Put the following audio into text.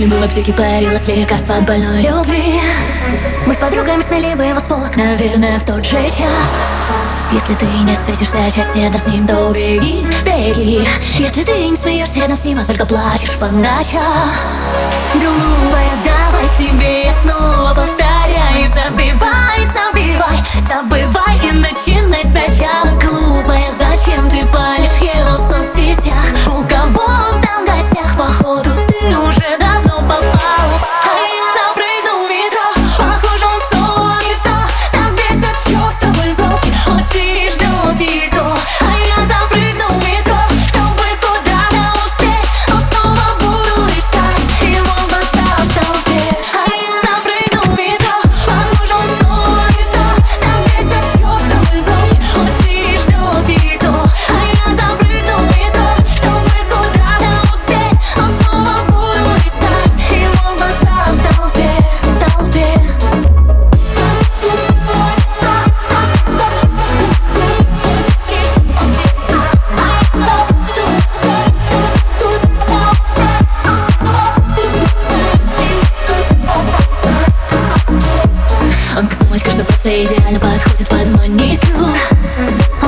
Если бы в аптеке появилось лекарство от больной любви, мы с подругами смели бы его с полок, наверное, в тот же час. Если ты не светишься часть рядом с ним, то беги, беги. Если ты не смеешься рядом с ним, а только плачешь по ночам. Глупая, давай себе снова повторяй. Забивай, забивай, забывай и начинай сначала. Глупая, зачем ты палишь его в соцсетях? У кого он там в гостях? Походу ты уже давно попала. А я запрыгну в метро, похоже он снова не то. Так бесят чертовы пробки, он сидит, ждет не то. А я запрыгну в метро, чтобы куда-то успеть, но снова буду искать его глаза в толпе. А я запрыгну в метро, похоже он снова не то. Так бесят чертовы пробки, он сидит, ждет не то. А я запрыгну в метро, чтобы куда-то успеть, но снова буду искать его глаза в толпе, толпе. Он косыночка, что просто идеально подходит под маникюр.